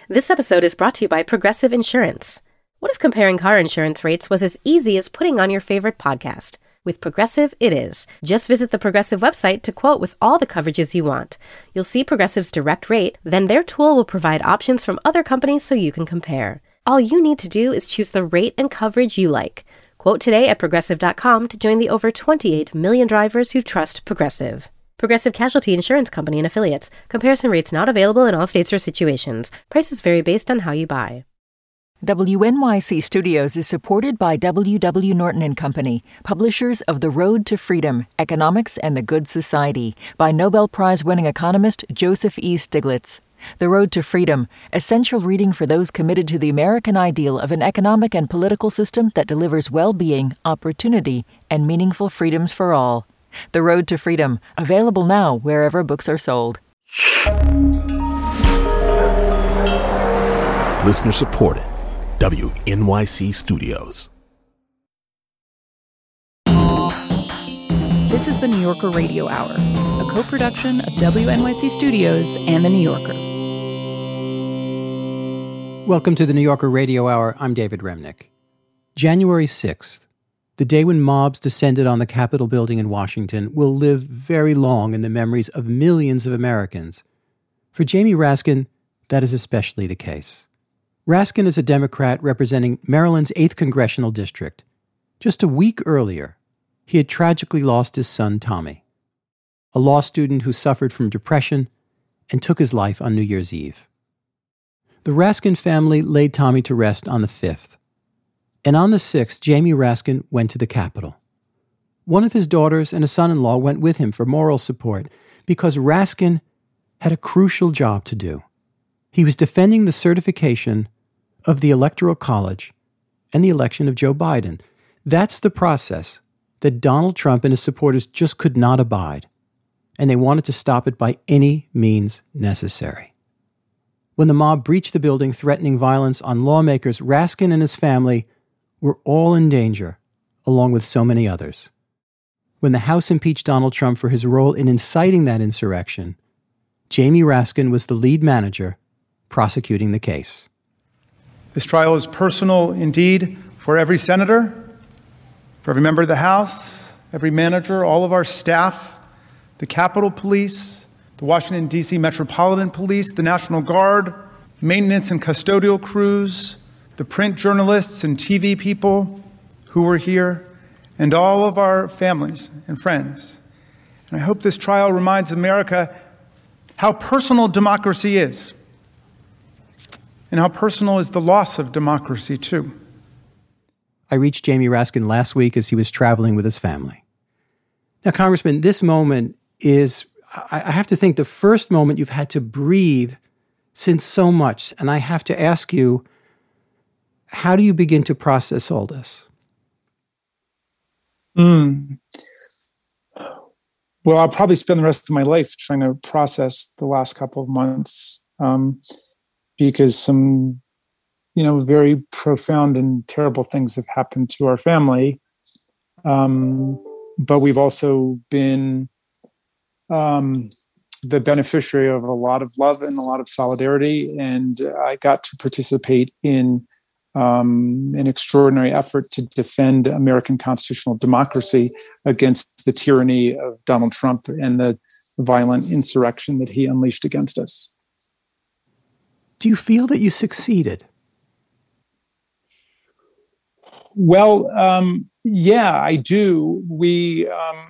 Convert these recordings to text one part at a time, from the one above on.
This episode is brought to you by Progressive Insurance. What if comparing car insurance rates was as easy as putting on your favorite podcast? With Progressive, it is. Just visit the Progressive website to quote with all the coverages you want. You'll see Progressive's direct rate, then their tool will provide options from other companies so you can compare. All you need to do is choose the rate and coverage you like. Quote today at Progressive.com to join the over 28 million drivers who trust Progressive. Progressive Casualty Insurance Company and Affiliates. Comparison rates not available in all states or situations. Prices vary based on how you buy. WNYC Studios is supported by W.W. Norton & Company, publishers of The Road to Freedom, Economics and the Good Society, by Nobel Prize-winning economist Joseph E. Stiglitz. The Road to Freedom, essential reading for those committed to the American ideal of an economic and political system that delivers well-being, opportunity, and meaningful freedoms for all. The Road to Freedom, available now wherever books are sold. Listener supported. WNYC Studios. This is the New Yorker Radio Hour, a co-production of WNYC Studios and The New Yorker. Welcome to the New Yorker Radio Hour. I'm David Remnick. January 6th, the day when mobs descended on the Capitol building in Washington, will live very long in the memories of millions of Americans. For Jamie Raskin, that is especially the case. Raskin is a Democrat representing Maryland's 8th Congressional District. Just a week earlier, he had tragically lost his son, Tommy, a law student who suffered from depression and took his life on New Year's Eve. The Raskin family laid Tommy to rest on the 5th. And on the 6th, Jamie Raskin went to the Capitol. One of his daughters and a son-in-law went with him for moral support because Raskin had a crucial job to do. He was defending the certification of the Electoral College and the election of Joe Biden. That's the process that Donald Trump and his supporters just could not abide, and they wanted to stop it by any means necessary. When the mob breached the building, threatening violence on lawmakers, Raskin and his family were all in danger, along with so many others. When the House impeached Donald Trump for his role in inciting that insurrection, Jamie Raskin was the lead manager prosecuting the case. This trial is personal indeed for every senator, for every member of the House, every manager, all of our staff, the Capitol Police, the Washington, D.C. Metropolitan Police, the National Guard, maintenance and custodial crews, the print journalists and TV people who were here, and all of our families and friends. And I hope this trial reminds America how personal democracy is, and how personal is the loss of democracy, too. I reached Jamie Raskin last week as he was traveling with his family. Now, Congressman, this moment is, I have to think, the first moment you've had to breathe since so much. And I have to ask you, how do you begin to process all this? Well, I'll probably spend the rest of my life trying to process the last couple of months. Because some, very profound and terrible things have happened to our family. But we've also been the beneficiary of a lot of love and a lot of solidarity. And I got to participate in an extraordinary effort to defend American constitutional democracy against the tyranny of Donald Trump and the violent insurrection that he unleashed against us. Do you feel that you succeeded? Well, yeah, I do. We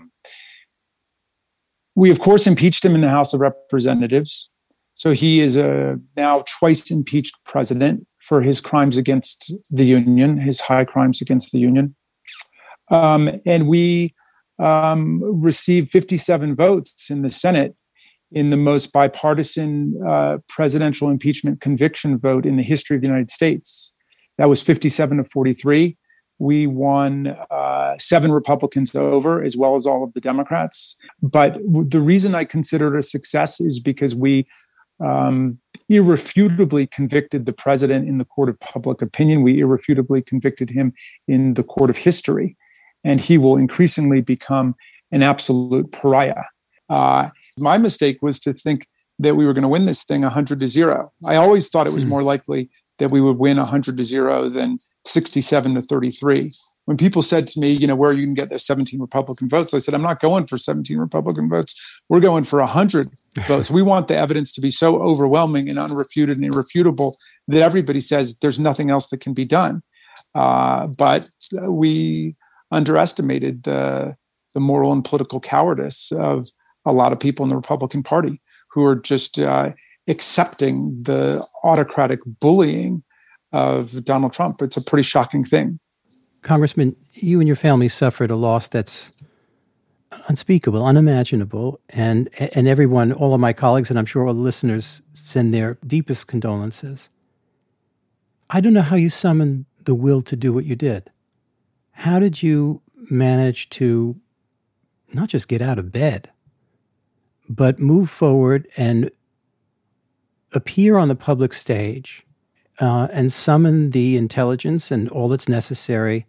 of course impeached him in the House of Representatives. So he is a now twice impeached president for his crimes against the Union, his high crimes against the Union. And we received 57 votes in the Senate in the most bipartisan presidential impeachment conviction vote in the history of the United States. That was 57 to 43. We won 7 Republicans over, as well as all of the Democrats. But the reason I consider it a success is because we irrefutably convicted the president in the court of public opinion. We irrefutably convicted him in the court of history. And he will increasingly become an absolute pariah. My mistake was to think that we were going to win this thing 100-0. I always thought it was more likely that we would win 100-0 than 67-33. When people said to me, where are you going to get those 17 Republican votes? I said, I'm not going for 17 Republican votes. We're going for 100 votes. We want the evidence to be so overwhelming and unrefuted and irrefutable that everybody says there's nothing else that can be done. But we underestimated the moral and political cowardice of a lot of people in the Republican Party who are just accepting the autocratic bullying of Donald Trump. It's a pretty shocking thing. Congressman, you and your family suffered a loss that's unspeakable, unimaginable, and everyone, all of my colleagues, and I'm sure all the listeners, send their deepest condolences. I don't know how you summoned the will to do what you did. How did you manage to not just get out of bed, but move forward and appear on the public stage and summon the intelligence and all that's necessary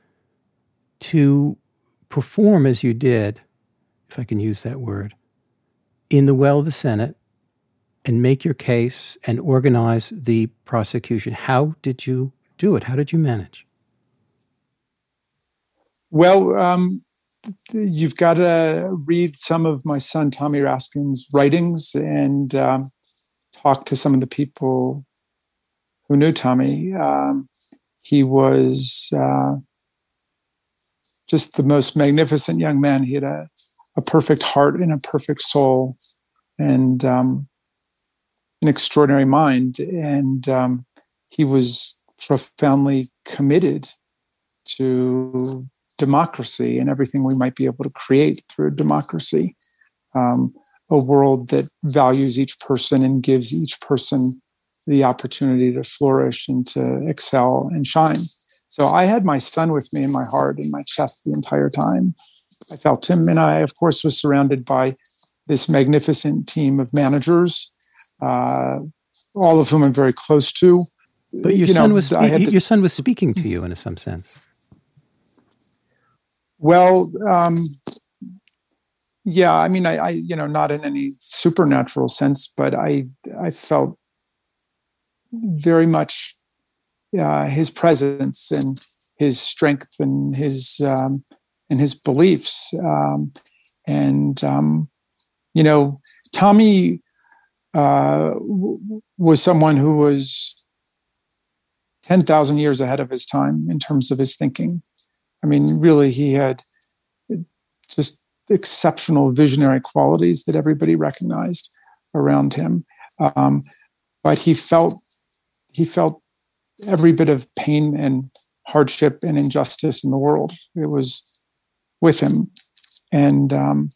to perform as you did, if I can use that word, in the well of the Senate and make your case and organize the prosecution? How did you do it? How did you manage? Well, you've got to read some of my son Tommy Raskin's writings and talk to some of the people who knew Tommy. He was just the most magnificent young man. He had a perfect heart and a perfect soul and an extraordinary mind. And he was profoundly committed to democracy and everything we might be able to create through democracy. A world that values each person and gives each person the opportunity to flourish and to excel and shine. So I had my son with me in my heart and my chest the entire time. I felt him, and I, of course, was surrounded by this magnificent team of managers, all of whom I'm very close to. But your son was speaking to you in some sense. Well, yeah, I mean, I not in any supernatural sense, but I felt very much his presence and his strength and his beliefs. Tommy was someone who was 10,000 years ahead of his time in terms of his thinking. I mean, really, he had just exceptional visionary qualities that everybody recognized around him. But he felt every bit of pain and hardship and injustice in the world. It was with him. And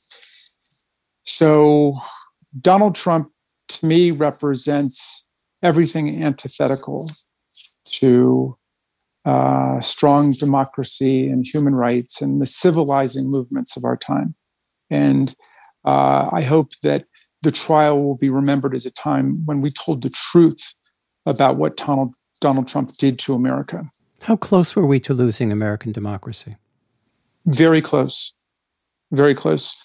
so Donald Trump, to me, represents everything antithetical to strong democracy and human rights and the civilizing movements of our time. And I hope that the trial will be remembered as a time when we told the truth about what Donald Trump did to America. How close were we to losing American democracy? Very close. Very close.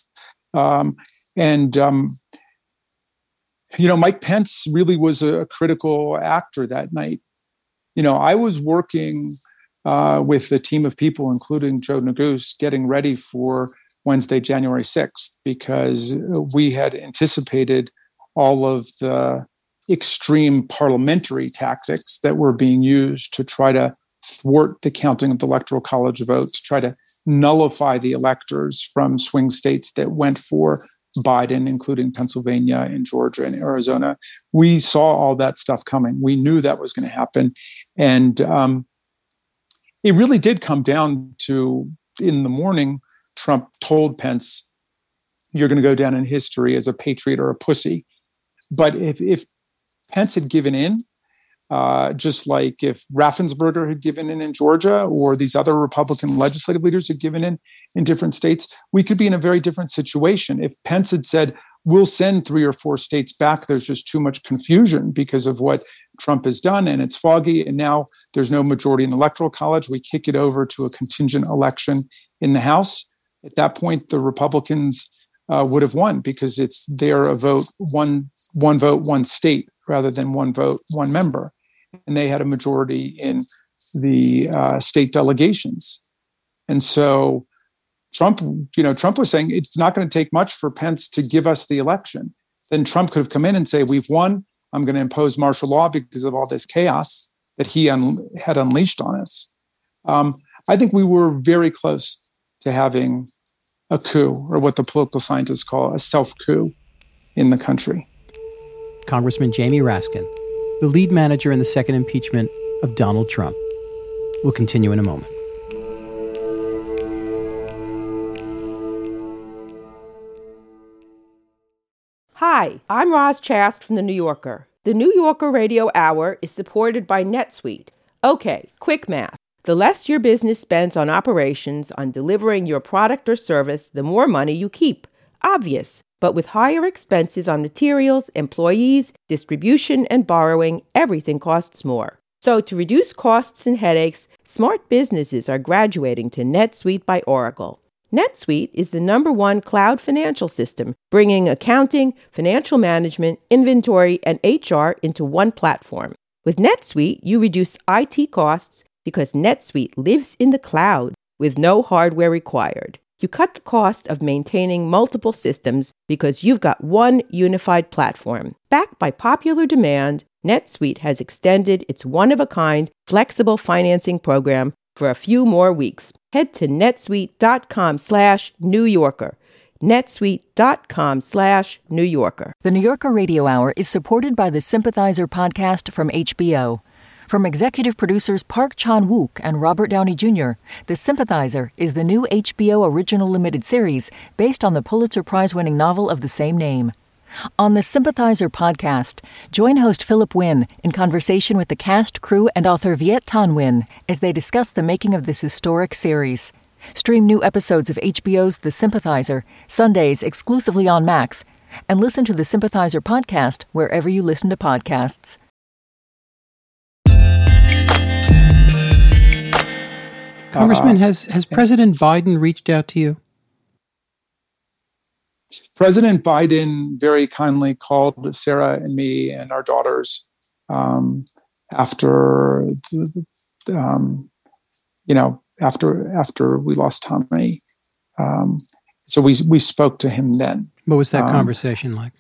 Mike Pence really was a critical actor that night. I was working with a team of people, including Joe Neguse, getting ready for Wednesday, January 6th, because we had anticipated all of the extreme parliamentary tactics that were being used to try to thwart the counting of the Electoral College votes, try to nullify the electors from swing states that went for Biden, including Pennsylvania and Georgia and Arizona. We saw all that stuff coming. We knew that was going to happen. And it really did come down to, in the morning, Trump told Pence, "You're going to go down in history as a patriot or a pussy." But if Pence had given in, just like if Raffensperger had given in Georgia, or these other Republican legislative leaders had given in different states, we could be in a very different situation. If Pence had said, "We'll send 3 or 4 states back, there's just too much confusion because of what Trump has done, and it's foggy, and now there's no majority in the Electoral College, we kick it over to a contingent election in the House." At that point, the Republicans would have won, because it's there a vote, one vote, one state, rather than one vote, one member. And they had a majority in the state delegations. And so Trump was saying it's not going to take much for Pence to give us the election. Then Trump could have come in and say, we've won. I'm going to impose martial law because of all this chaos that he had unleashed on us. I think we were very close to having a coup, or what the political scientists call a self-coup in the country. Congressman Jamie Raskin, the lead manager in the second impeachment of Donald Trump. We'll continue in a moment. Hi, I'm Roz Chast from The New Yorker. The New Yorker Radio Hour is supported by NetSuite. Okay, quick math. The less your business spends on operations, on delivering your product or service, the more money you keep. Obvious. But with higher expenses on materials, employees, distribution, and borrowing, everything costs more. So to reduce costs and headaches, smart businesses are graduating to NetSuite by Oracle. NetSuite is the #1 cloud financial system, bringing accounting, financial management, inventory, and HR into one platform. With NetSuite, you reduce IT costs because NetSuite lives in the cloud with no hardware required. You cut the cost of maintaining multiple systems because you've got one unified platform. Backed by popular demand, NetSuite has extended its one-of-a-kind flexible financing program for a few more weeks. Head to netsuite.com/New Yorker. netsuite.com/New Yorker. The New Yorker Radio Hour is supported by the Sympathizer podcast from HBO. From executive producers Park Chan-wook and Robert Downey Jr., The Sympathizer is the new HBO original limited series based on the Pulitzer Prize-winning novel of the same name. On the Sympathizer podcast, join host Philip Wynn in conversation with the cast, crew, and author Viet Thanh Nguyen as they discuss the making of this historic series. Stream new episodes of HBO's The Sympathizer, Sundays exclusively on Max, and listen to the Sympathizer podcast wherever you listen to podcasts. Congressman, has President Biden reached out to you? President Biden very kindly called Sarah and me and our daughters after we lost Tommy. So we spoke to him then. What was that conversation like?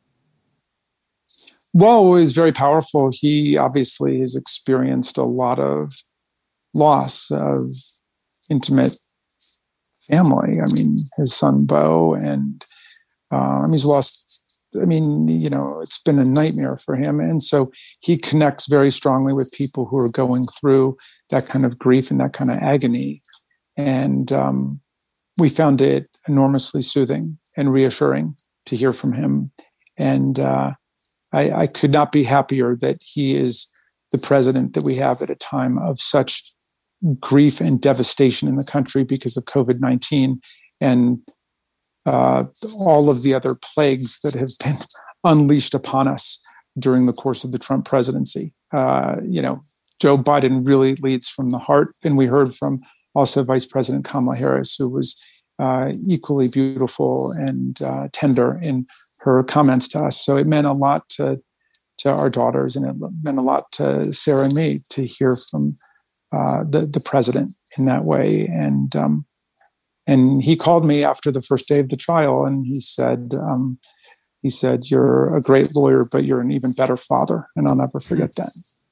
Well, it was very powerful. He obviously has experienced a lot of loss of intimate family. I mean, his son Bo, and he's lost. I mean, it's been a nightmare for him, and so he connects very strongly with people who are going through that kind of grief and that kind of agony. And we found it enormously soothing and reassuring to hear from him. And I could not be happier that he is the president that we have at a time of such grief and devastation in the country because of COVID-19 and all of the other plagues that have been unleashed upon us during the course of the Trump presidency. Joe Biden really leads from the heart. And we heard from also Vice President Kamala Harris, who was equally beautiful and tender in her comments to us. So it meant a lot to our daughters, and it meant a lot to Sarah and me to hear from the president in that way. And he called me after the first day of the trial, and he said, "You're a great lawyer, but you're an even better father." And I'll never forget that.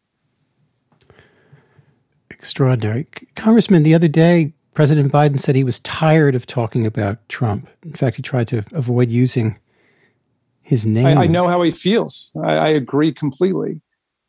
Extraordinary. Congressman, the other day, President Biden said he was tired of talking about Trump. In fact, he tried to avoid using his name. I know how he feels. I agree completely.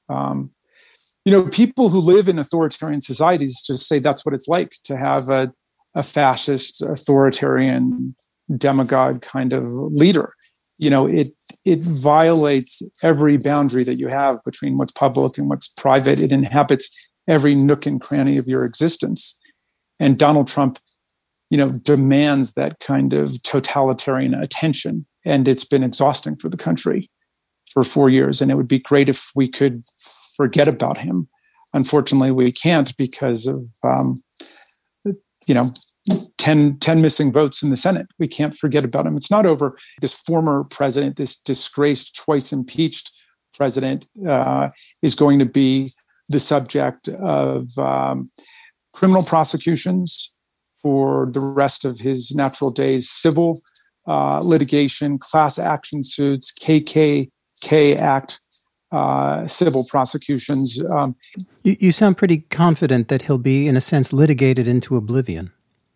People who live in authoritarian societies just say that's what it's like to have a fascist, authoritarian, demagogue kind of leader. It violates every boundary that you have between what's public and what's private. It inhabits every nook and cranny of your existence. And Donald Trump, demands that kind of totalitarian attention. And it's been exhausting for the country for 4 years. And it would be great if we could forget about him. Unfortunately, we can't because of, 10 missing votes in the Senate. We can't forget about him. It's not over. This former president, this disgraced, twice impeached president, is going to be the subject of criminal prosecutions for the rest of his natural days, civil litigation, class action suits, KKK Act, civil prosecutions. You sound pretty confident that he'll be, in a sense, litigated into oblivion.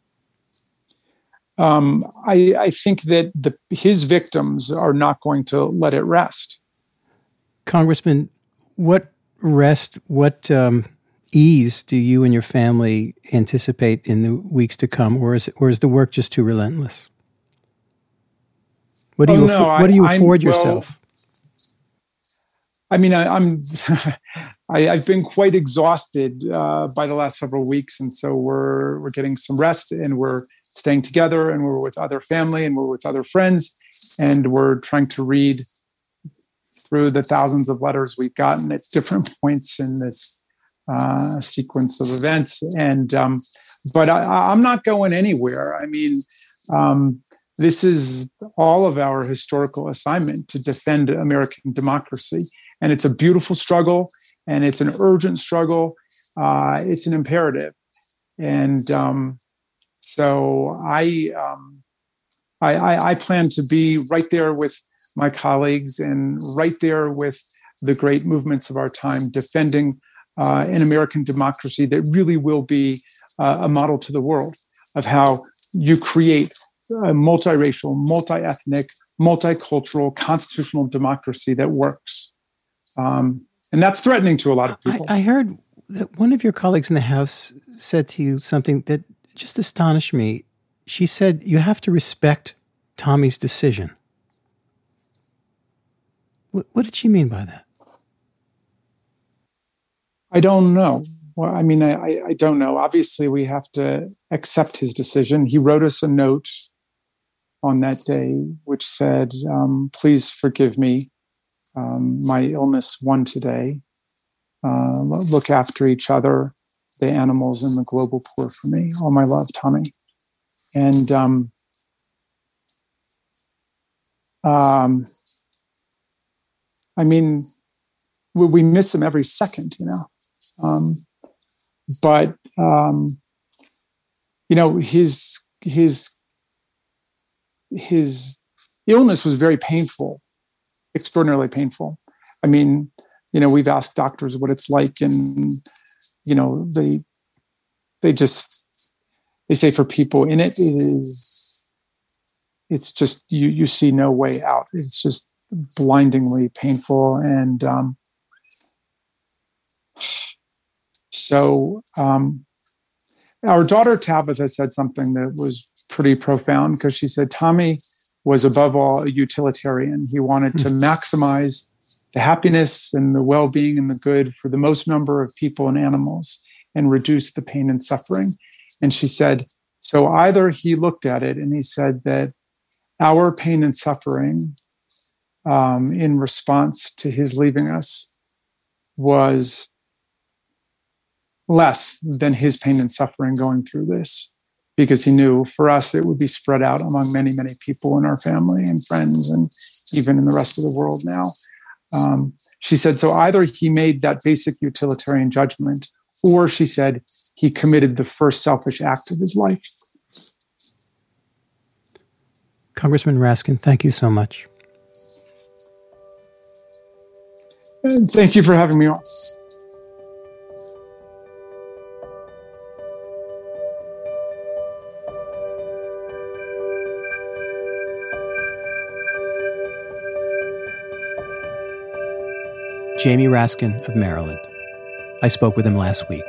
I think that his victims are not going to let it rest. Congressman, what rest, what ease do you and your family anticipate in the weeks to come, or is the work just too relentless? What do you afford yourself? I mean, I've been quite exhausted by the last several weeks, and so we're getting some rest, and we're staying together, and we're with other family, and we're with other friends, and we're trying to read through the thousands of letters we've gotten at different points in this sequence of events. And but I'm not going anywhere. I mean, this is all of our historical assignment to defend American democracy. And it's a beautiful struggle, and it's an urgent struggle. It's an imperative. And so I plan to be right there with my colleagues and right there with the great movements of our time, defending an American democracy that really will be a model to the world of how you create a multiracial, multi-ethnic, multicultural, constitutional democracy that works. And that's threatening to a lot of people. I heard that one of your colleagues in the House said to you something that just astonished me. She said, you have to respect Tommy's decision. What did she mean by that? I don't know. Well, I mean, I don't know. Obviously, we have to accept his decision. He wrote us a note on that day, which said, please forgive me. My illness won today. Look after each other, the animals, and the global poor for me. All my love, Tommy. And I mean, we miss him every second, you know. But you know, his illness was very painful, extraordinarily painful. I mean, you know, we've asked doctors what it's like, and you know, they say for people in it, it's just you see no way out. It's just blindingly painful, and so our daughter Tabitha said something that was pretty profound, because she said Tommy was above all a utilitarian. He wanted to maximize the happiness and the well-being and the good for the most number of people and animals and reduce the pain and suffering. And she said, so either he looked at it and he said that our pain and suffering in response to his leaving us was less than his pain and suffering going through this, because he knew for us it would be spread out among many, many people in our family and friends and even in the rest of the world now. She said, so either he made that basic utilitarian judgment, or she said he committed the first selfish act of his life. Congressman Raskin, thank you so much. And thank you for having me on. Jamie Raskin of Maryland. I spoke with him last week.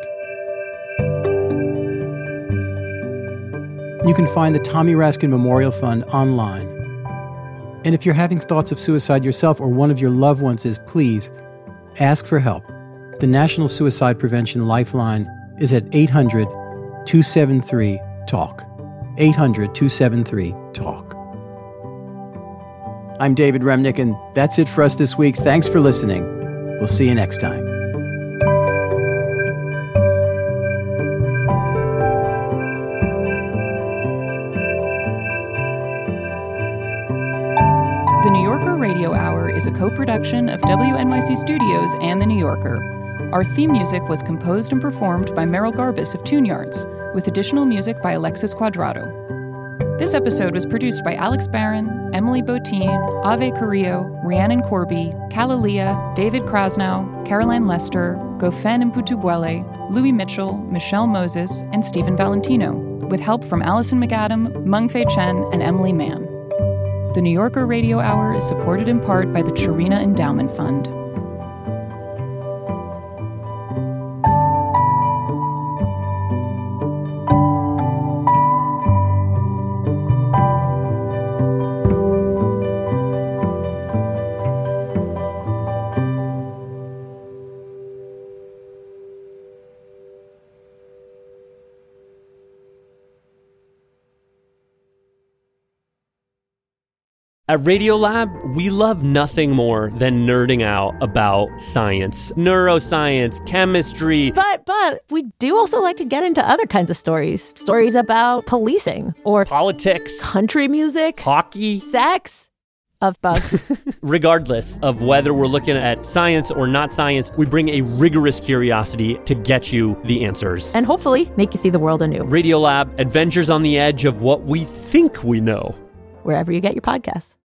You can find the Tommy Raskin Memorial Fund online. And if you're having thoughts of suicide yourself or one of your loved ones is, please ask for help. The National Suicide Prevention Lifeline is at 800-273-TALK. 800-273-TALK. I'm David Remnick, and that's it for us this week. Thanks for listening. We'll see you next time. is a co-production of WNYC Studios and The New Yorker. Our theme music was composed and performed by Merrill Garbus of Tune Yards, with additional music by Alexis Cuadrado. This episode was produced by Alex Barron, Emily Botine, Ave Carrillo, Rhiannon Corby, Kalalia, David Krasnow, Caroline Lester, Gofen Mputubuele, Louis Mitchell, Michelle Moses, and Stephen Valentino, with help from Allison McAdam, Mengfei Chen, and Emily Mann. The New Yorker Radio Hour is supported in part by the Chirina Endowment Fund. At Radiolab, we love nothing more than nerding out about science, neuroscience, chemistry. But we do also like to get into other kinds of stories. Stories about policing or politics, country music, hockey, sex, of bugs. Regardless of whether we're looking at science or not science, we bring a rigorous curiosity to get you the answers. And hopefully make you see the world anew. Radiolab, adventures on the edge of what we think we know. Wherever you get your podcasts.